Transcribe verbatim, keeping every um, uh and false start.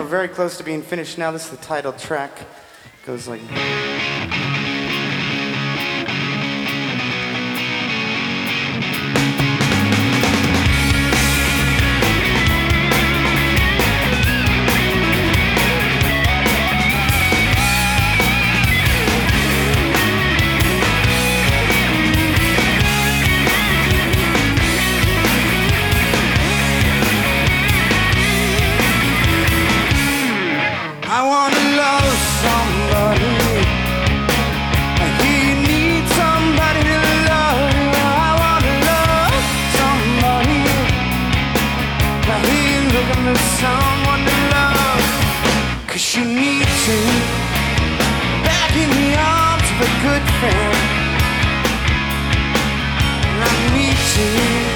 very close to being finished now. This is the title track. It goes like... I wanna love somebody. I hear you need somebody to love you. I wanna love somebody. I hear you looking for someone to love. 'Cause you need to. Back in the arms of a good friend. And I need to.